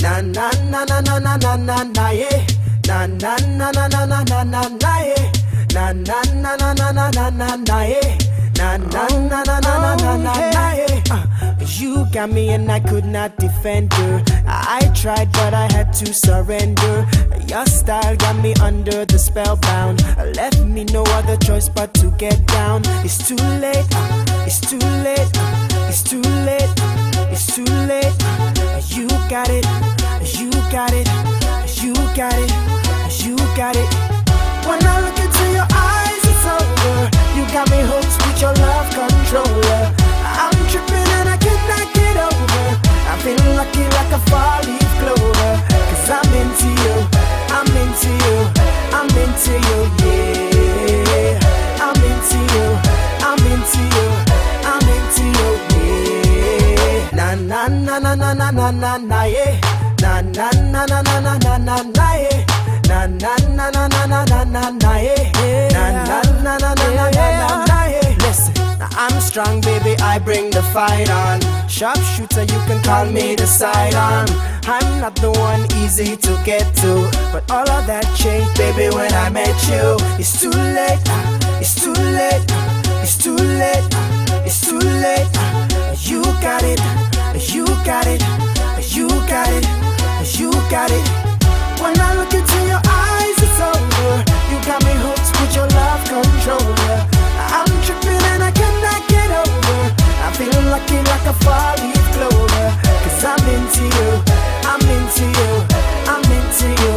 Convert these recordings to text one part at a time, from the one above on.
Na na na na na na na na na yeah. Na na na na na na na na na yeah. Na na na na na na na na na yeah. Na na na na na na na na na yeah. You got me and I could not defend her. I tried but I had to surrender. Your style got me under the spellbound. Left me no other choice but to get down. It's too late, it's too late, it's too late, it's too late. You got it, you got it, you got it, you got it. When I look into your eyes, it's over. You got me hooked with your love controller. I'm tripping and I cannot get over. I feel lucky like a fall-leaf clover. Cause I'm into you, I'm into you, I'm into you, yeah. I'm into you, I'm into you, I'm into you, yeah. Na na na na na na na na na yeah. Na na na na na na na na na yeah. Na na na na na na na na na yeah. Na na na na na na na na yeah. Listen, now I'm strong, baby, I bring the fight on. Sharpshooter, you can call me the sidearm. I'm not the one easy to get to, but all of that changed, baby, when I met you. It's too late, it's too late, it's too late, it's too late. You got it, you got it, you got it, you got it. When I look into your eyes, it's over. You got me hooked with your love controller. I'm tripping and I cannot get over. I feel lucky like a fall-leaf clover. Cause I'm into you, I'm into you, I'm into you,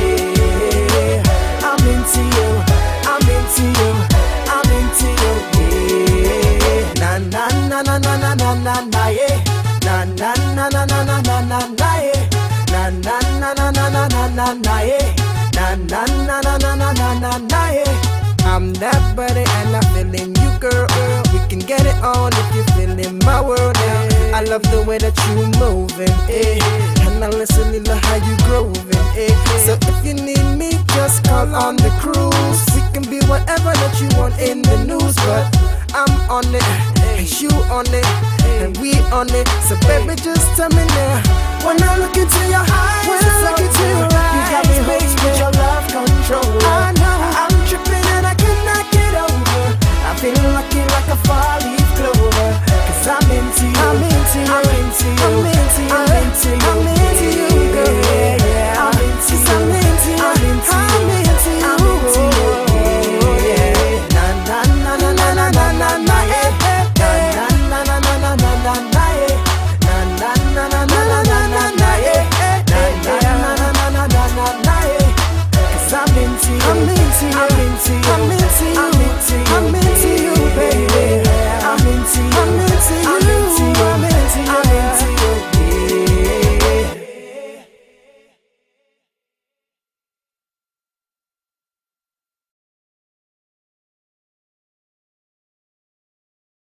yeah. I'm into you, I'm into you, I'm into you, yeah. Na na na na na na na na na yeah. Na na na na na na na na na yeah. Na na na na na na na na na yeah. Na na na na na na na na na yeah. I'm that buddy and I'm feeling you, girl. We can get it on if you're feeling my world now. I love the way that you moving, eh. And I listen to how you grooving, eh. So if you need me, just call on the cruise. We can be whatever that you want in the news, but I'm on it, and you on it, and we on it. So baby, just tell me now.